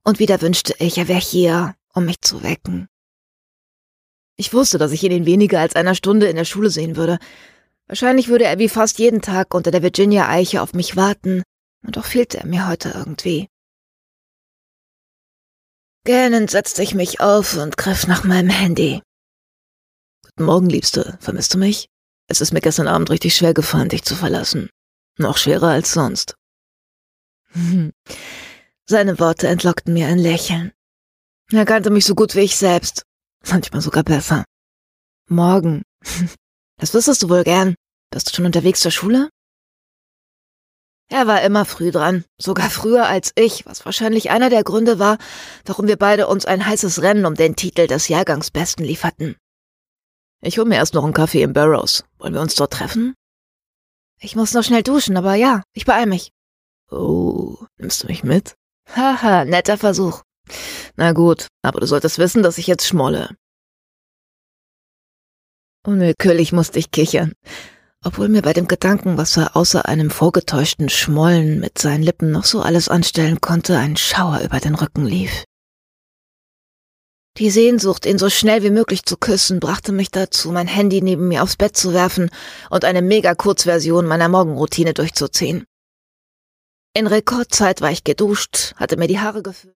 und wieder wünschte ich, er wäre hier, um mich zu wecken. Ich wusste, dass ich ihn in weniger als einer Stunde in der Schule sehen würde. Wahrscheinlich würde er wie fast jeden Tag unter der Virginia-Eiche auf mich warten, und doch fehlte er mir heute irgendwie. Gähnend setzte ich mich auf und griff nach meinem Handy. »Guten Morgen, Liebste. Vermisst du mich? Es ist mir gestern Abend richtig schwer gefallen, dich zu verlassen. Noch schwerer als sonst.« Seine Worte entlockten mir ein Lächeln. Er kannte mich so gut wie ich selbst. Manchmal sogar besser. »Morgen. Das wüsstest du wohl gern. Bist du schon unterwegs zur Schule?« Er war immer früh dran, sogar früher als ich, was wahrscheinlich einer der Gründe war, warum wir beide uns ein heißes Rennen um den Titel des Jahrgangsbesten lieferten. »Ich hol mir erst noch einen Kaffee im Burroughs. Wollen wir uns dort treffen?« »Ich muss noch schnell duschen, aber ja, ich beeil mich.« »Oh, nimmst du mich mit?« »Haha, netter Versuch.« »Na gut, aber du solltest wissen, dass ich jetzt schmolle.« Unwillkürlich musste ich kichern, obwohl mir bei dem Gedanken, was er außer einem vorgetäuschten Schmollen mit seinen Lippen noch so alles anstellen konnte, ein Schauer über den Rücken lief. Die Sehnsucht, ihn so schnell wie möglich zu küssen, brachte mich dazu, mein Handy neben mir aufs Bett zu werfen und eine Mega-Kurzversion meiner Morgenroutine durchzuziehen. In Rekordzeit war ich geduscht, hatte mir die Haare geföhnt.